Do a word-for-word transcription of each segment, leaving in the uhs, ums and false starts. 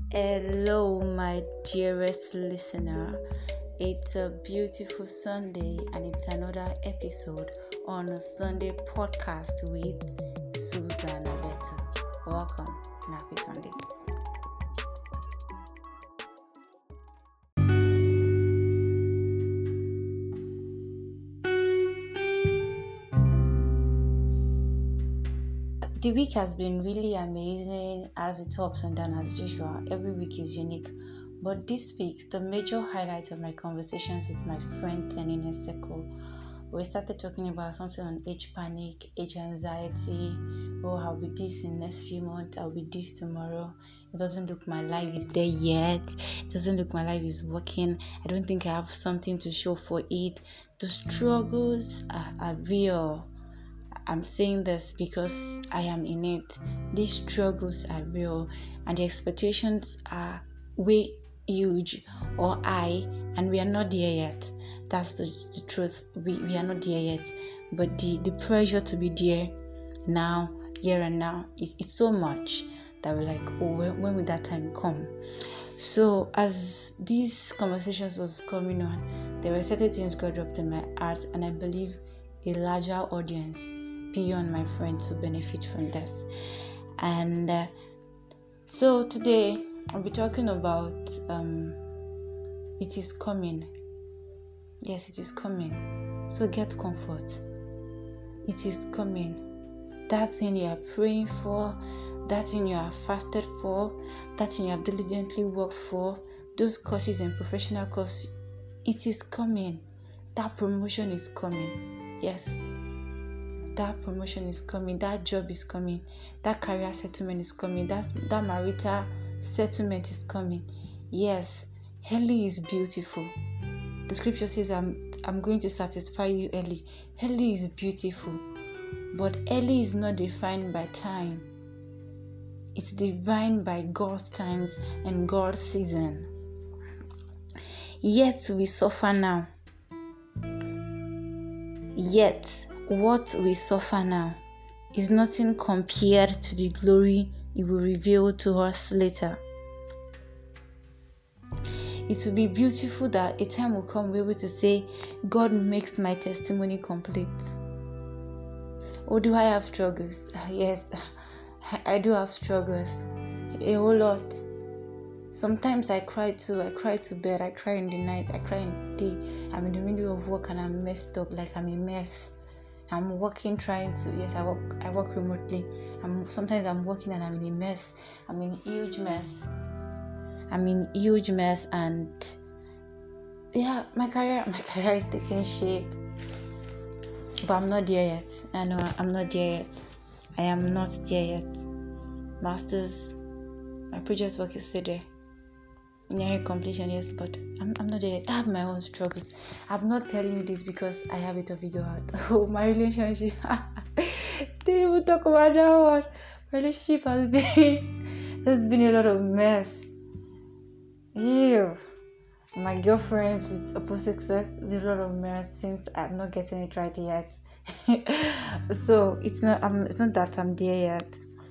Hello, my dearest listener. It's a beautiful Sunday, and it's another episode on a Sunday podcast with Susan Abeta. Welcome and happy Sunday. The week has been really amazing as it's ups and downs as usual. Every week is unique. But this week, the major highlight of my conversations with my friend in a circle, we started talking about something on age panic, age anxiety. Oh, I'll be this in next few months, I'll be this tomorrow. It doesn't look my life is there yet. It doesn't look my life is working. I don't think I have something to show for it. The struggles are, are real. I'm saying this because I am in it. These struggles are real and the expectations are way huge or high, and we are not there yet. That's the, the truth. We, we are not there yet. But the, the pressure to be there now, here and now, is it's so much that we're like, oh, when, when will that time come? So as these conversations was coming on, there were certain things God dropped in my heart, and I believe a larger audience beyond my friends who benefit from this. And uh, so today I'll be talking about um, it is coming. Yes, it is coming. So get comfort. It is coming. That thing you are praying for, that thing you have fasted for, that thing you have diligently worked for, those courses and professional courses, it is coming. That promotion is coming. Yes. That promotion is coming, that job is coming, that career settlement is coming, that, that marital settlement is coming. Yes, early is beautiful. The scripture says, I'm, I'm going to satisfy you early. Early is beautiful, but early is not defined by time. It's defined by God's times and God's season. Yet we suffer now. Yet what we suffer now is nothing compared to the glory He will reveal to us later. It will be beautiful that a time will come we'll be able to say, God makes my testimony complete. Or do I have struggles? Yes, I do have struggles. A whole lot. Sometimes I cry too. I cry to bed. I cry in the night. I cry in the day. I'm in the middle of work and I'm messed up, like I'm a mess. I'm working, trying to, yes, I work I work remotely. I'm sometimes I'm working and I'm in a mess. I'm in a huge mess. I'm in a huge mess and yeah, my career my career is taking shape. But I'm not there yet. I know I'm not there yet. I am not there yet. Masters, my project work is still there. Nearing completion, yes, but I'm, I'm not there yet. I have my own struggles. I'm not telling you this because I have it to figure out. Oh, my relationship. They will talk about that one. My relationship has been there's been a lot of mess. Yeah. My girlfriends with opposite sex, there's a lot of mess since I'm not getting it right yet. So it's not I'm it's not that I'm there yet.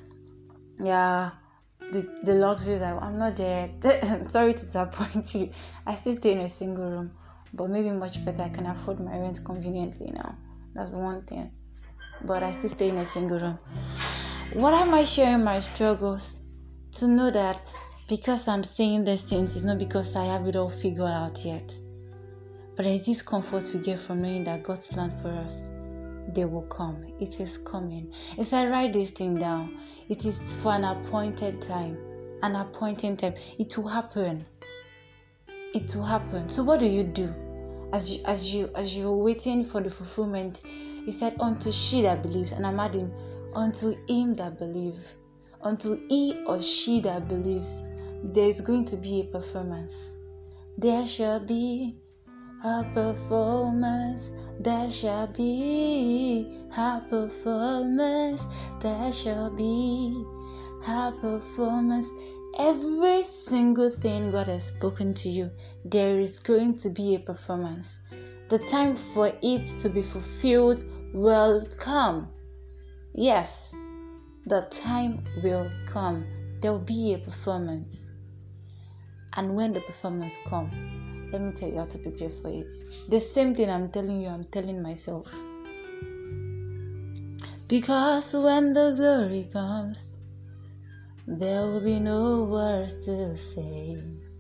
Yeah. The, the luxuries I, I'm not there yet. Sorry to disappoint you. I still stay in a single room, but maybe much better. I can afford my rent conveniently now. That's one thing. But I still stay in a single room. What am I sharing my struggles? To know that because I'm saying these things, it's not because I have it all figured out yet. But there's this comfort we get from knowing that God's plan for us, they will come. It is coming. As I write this thing down, it is for an appointed time. An appointed time. It will happen. It will happen. So what do you do? As you as you as you're waiting for the fulfillment, He said, unto she that believes, and I'm adding, unto him that believes, unto he or she that believes, there is going to be a performance. There shall be a performance. There shall be a performance. There shall be a performance. Every single thing God has spoken to you, there is going to be a performance. The time for it to be fulfilled will come. Yes, the time will come. There will be a performance. And when the performance comes, let me tell you how to prepare for it. The same thing I'm telling you, I'm telling myself. Because when the glory comes, there will be no words to say.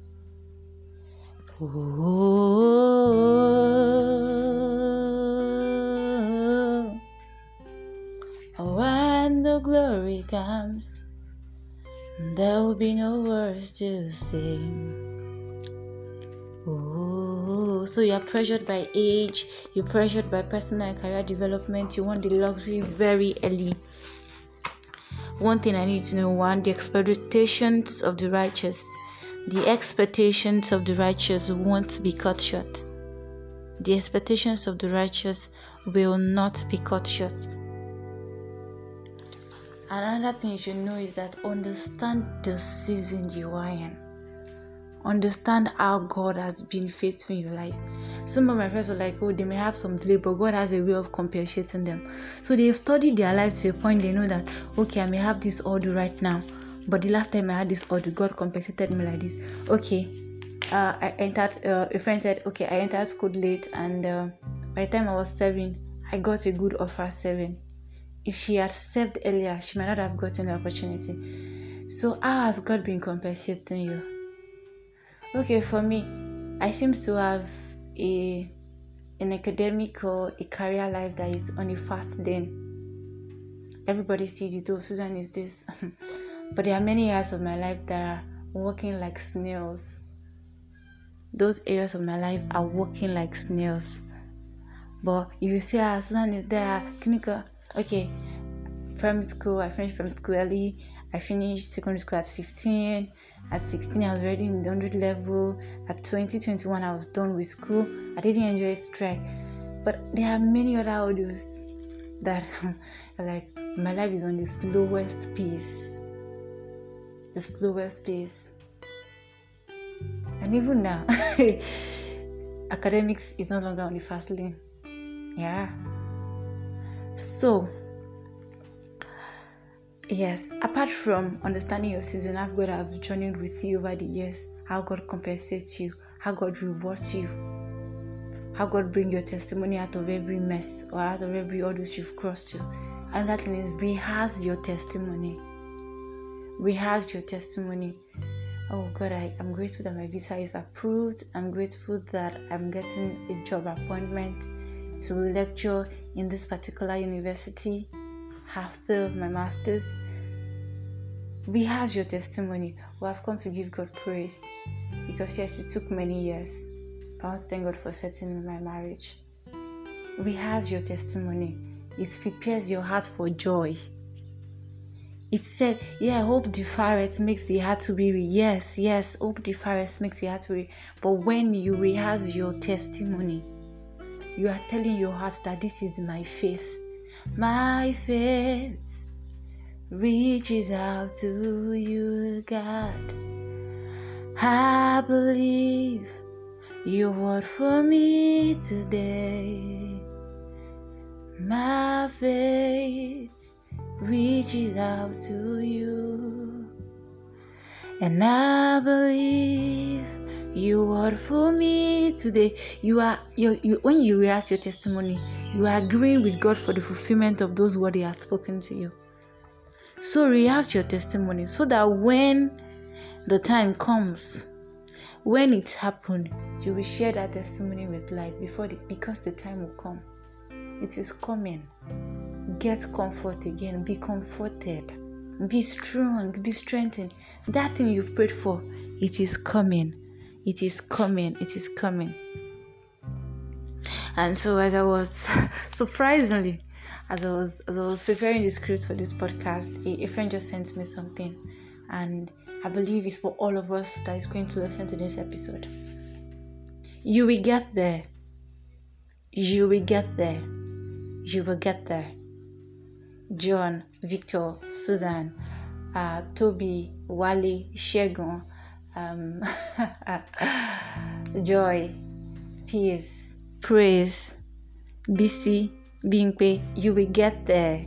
Oh, when the glory comes, there will be no words to say. Oh, so you are pressured by age, you're pressured by personal and career development, you want the luxury very early. One thing I need to know, one, the expectations of the righteous. The expectations of the righteous won't be cut short. The expectations of the righteous will not be cut short. Another thing you should know is that understand the season you are in. Understand how God has been faithful in your life. Some of my friends were like, oh, they may have some delay, but God has a way of compensating them. So they've studied their life to a point they know that, okay, I may have this order right now, but the last time I had this order, God compensated me like this. Okay, uh, I entered, uh, a friend said, okay, I entered school late, and uh, by the time I was seven, I got a good offer seven. If she had served earlier, she might not have gotten the opportunity. So how has God been compensating you? Okay, for me, I seem to have a an academic or a career life that is on a fast lane. Everybody sees it, oh, Susan is this. But there are many areas of my life that are working like snails. Those areas of my life are working like snails. But if you say, ah, Susan is there, clinical, okay, primary school, I finished primary school early. I finished secondary school at fifteen. At sixteen, I was already in the one hundred level. At twenty, twenty-one, I was done with school. I didn't enjoy strike. But there are many other audios that are like, my life is on the slowest pace. The slowest pace. And even now, academics is no longer on the fast lane. Yeah. So, yes, apart from understanding your season, how God has journeyed with you over the years, how God compensates you, how God rewards you, how God brings your testimony out of every mess or out of every hurdles you've crossed to. Another thing is rehearse your testimony. Rehearse your testimony. Oh God, I am grateful that my visa is approved. I'm grateful that I'm getting a job appointment to lecture in this particular university after my master's. Rehearse your testimony. We have come to give God praise because yes, it took many years, but I want to thank God for settling my marriage. Rehearse your testimony. It prepares your heart for joy. It said, yeah, hope deferred makes the heart to weary. Yes, yes, hope deferred makes the heart to weary. But when you rehearse your testimony, you are telling your heart that this is my faith. My faith reaches out to you, God. I believe your word for me today. My faith reaches out to you, and I believe your word for me today. You are you, you when you rehearse your testimony, you are agreeing with God for the fulfillment of those words He has spoken to you. So rehearse your testimony so that when the time comes, when it happened, you will share that testimony with life before the, because the time will come. It is coming. Get comfort again. Be comforted. Be strong. Be strengthened. That thing you've prayed for, it is coming. It is coming. It is coming. And so as I was, surprisingly, as I was as I was preparing the script for this podcast, a, a friend just sent me something. And I believe it's for all of us that is going to listen to this episode. You will get there. You will get there. You will get there. John, Victor, Susan, uh, Toby, Wally, Shegun, um, Joy, Peace, Praise, B C, Bingpe, you will get there.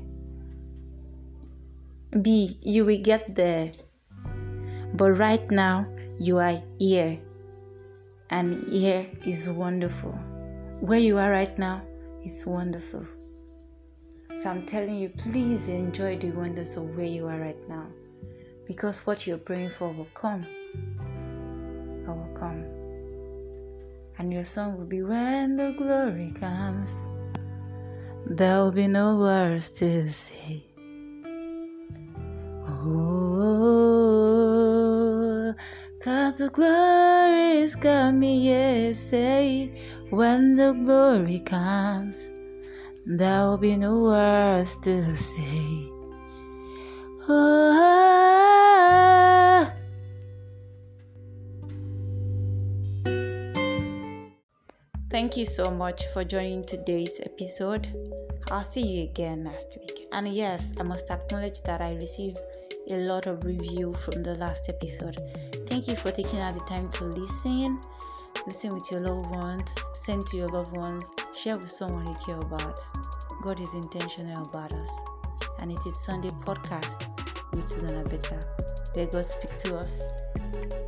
B, you will get there. But right now, you are here, and here is wonderful. Where you are right now is wonderful. So I'm telling you, please enjoy the wonders of where you are right now, because what you're praying for will come. It will come. And your song will be, when the glory comes, there will be no words to say. Oh, 'cause the glory is coming, yes, say, when the glory comes, there will be no words to say. Oh, thank you so much for joining today's episode. I'll see you again next week. And yes, I must acknowledge that I received a lot of review from the last episode. Thank you for taking out the time to listen. Listen with your loved ones, send to your loved ones, share with someone you care about. God is intentional about us. And it is Sunday podcast with Susanna Beta, where God speaks to us.